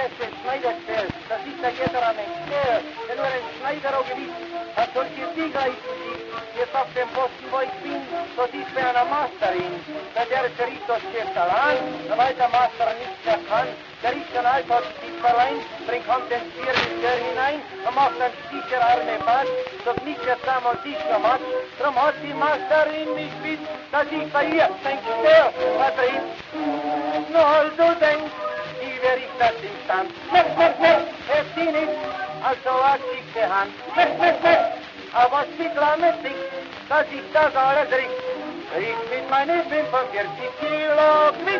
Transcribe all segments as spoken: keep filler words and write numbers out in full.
erste Schneiderstelle. Das ist der Getterament. Der nur ein Schneider auch gewiss hat solche Sieger ist die. Jetzt auf dem Posten, wo ich bin, das ist bei einer Masterin. Der erste riecht das Chef allein, weil der Master nichts mehr kann. Der ist ein alter Zipperlein, bringt kommt den Viertel hinein und macht einen sticherarme Bad. Das nicht jetzt einmal sich gemacht. Drum hat die Masterin mich mit, dass ich bei ihr den Stör verdreht. Nur du denkst, wie wär ich das im Stand? Mech, mech, mech, er sie nicht, also hat sich die Hand. Mech, mech, mech, aber was mit Lamme singt, dass ich das alles richt. Ich mit meinen fünfundvierzig Kilo quitt.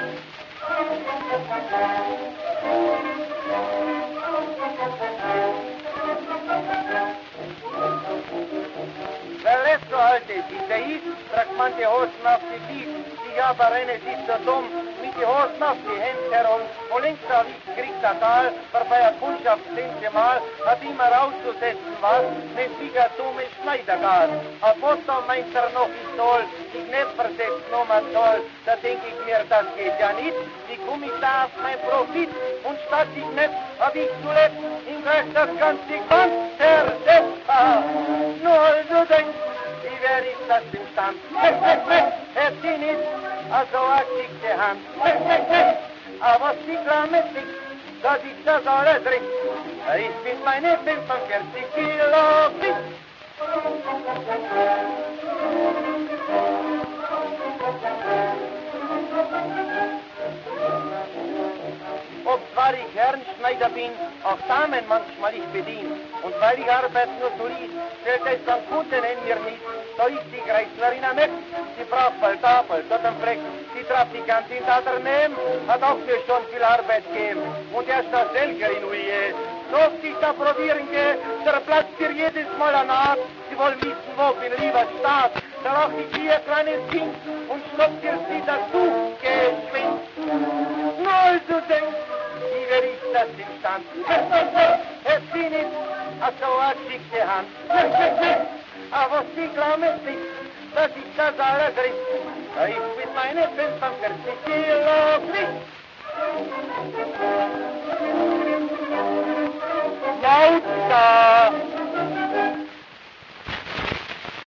Wer lässt so heute sich der Hit, tragt man die Hosen auf die Tief. Die aber rennen sich so dumm, mit die Hosen auf die Hände herum. Und links da liegt kriegt der Tal, vorbei der Kundschaft zehnte Mal, hat immer auszusetzen was, ne Sieger dumme Schneidergas. Auf Ostern meint er noch ist toll, ich nicht versetzt nur mal toll, da denk ich mir, das geht ja nicht, wie komm ich da auf mein Profit, und statt ich nicht, hab ich zuletzt, ihm gleich das ganze Konzert, ah, nur du denkst, wie wär ich das im Stand, mech, mech, mech, er sie nicht, also hat sich die Hand, mech, mech, mech, aber sie klammert sich, dass ich das alles richt, ich bin meine fünfundvierzig Kilo fit. Ob zwar ich Herrenschneider bin, auch Damen manchmal ich bedien. Und weil ich Arbeit nur so lieb, stellt es an Guten in mir nicht. So ist die Kreislerin am Eck, sie braucht bald da, bald dort am Fleck. Die Trafikantin da daneben, hat auch mir schon viel Arbeit gegeben. Und erst das Selger in Uie. So oft ich da probieren gehe, der platzt dir jedes Mal an Art. Sie wollen wissen, wo bin lieber Staat. Da lach ich wie ein kleines Kind und stoppt dir sie dazu, geschwind. Nur also denkst, wie wär ich das im Stand? Es sie nicht, also hat sich die Hand. Aber sie klammert sich, dass ich das alles richt. Ich bin meine fünfundvierzig Kilo quitt. Lauter!